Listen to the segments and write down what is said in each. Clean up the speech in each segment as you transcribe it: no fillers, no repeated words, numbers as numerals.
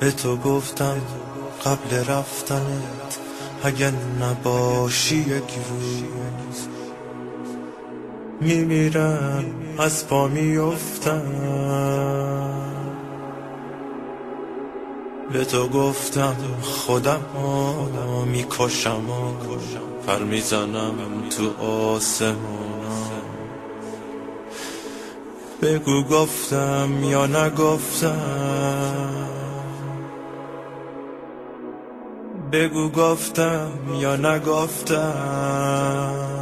به تو گفتم قبل رفتنت اگه نباشی یک روز میمیرم، از پا میفتم. به تو گفتم خودم میکشم و پر میزنم تو آسمونم. بگو گفتم یا نگفتم، بگو گفتم یا نگفتم.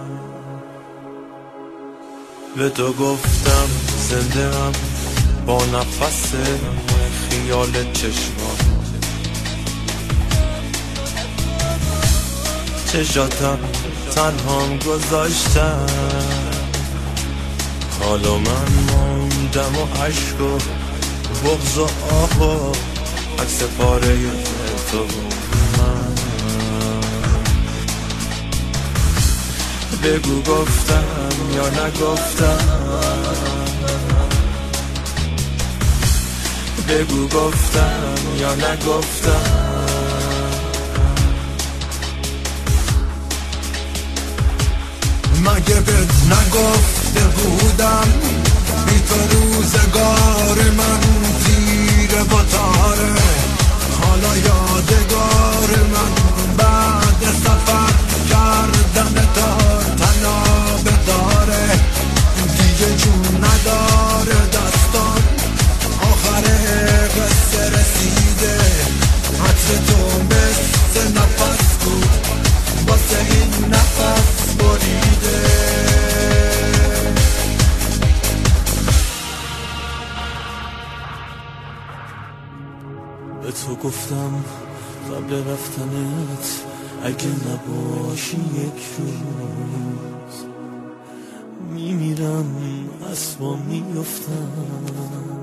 به تو گفتم زنده ام با نفس خیال چشمام، چشاتم تنهام گذاشتم. حالا من موندم و عشق و بغض و آه و عکس پاره تو من. بگو گفتم یا نگفتم، بگو گفتم یا نگفتم. مگه بهت نگفته بودم بی تو روزگار من تیره و تاره؟ حالا یادگار من بعد سفر کردن تا تنابه داره. دیگه جون نداره دستان، آخر قصه رسیده. عطر تو مثل نفس بود واسه این نفس بریده. به تو گفتم قبل رفتنت اگه نباشی یک روز میمیرم، از پا میفتم.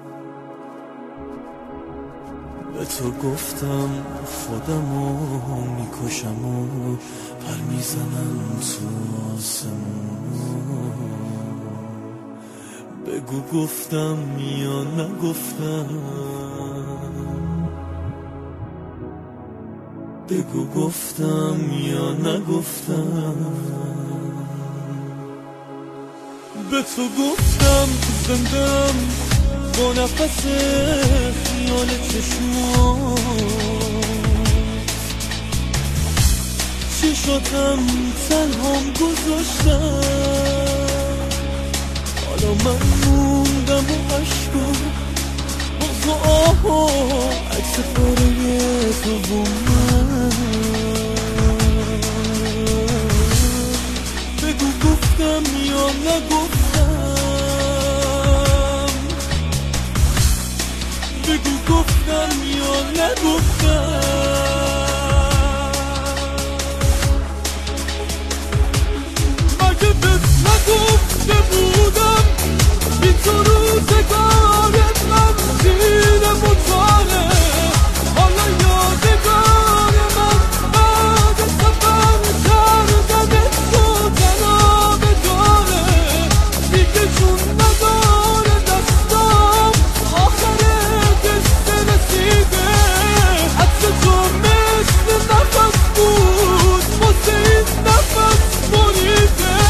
به تو گفتم خودمو میکشم و پر میزنم تو آسمون. بگو گفتم یا نگفتم، بگو گفتم یا نگفتم. به تو گفتم زندم با نفس خیال چشمات، چشاتم تنهام گذاشتم. حالا من موندم و عشق و بغض و آه و عکس پاره تو و من. بگو گفتم یا نگفتم، بگو گفتم یا نگفتم. مگه بهت نگفته بودم بی تو روزگار من تیره و تاره؟ حالا یادگار من بعد سفر کردن تو تنابه داره. دیگه جون نداره دستم، آخر قصه رسیده. عطر تو مثل نفس بود واسه این نفس بریده.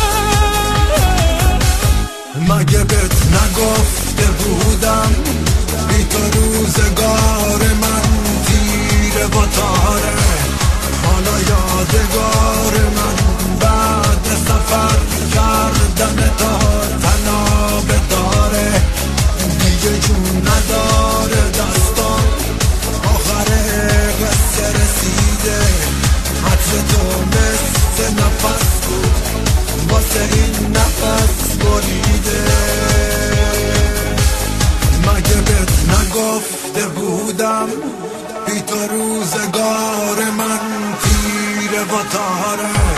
مگه بهت نگفته بودم بی تو روزگار من تیره و تاره؟ حالا یادگار من بعد سفر کردن تا تنابه داره. دیگه جون نداره دستان، آخر قصه رسیده. عطر تو مثل نفس بود واسه این نفس بریده. مگه بهت نگفته بودم بی تو روزگار من تیره و تاره؟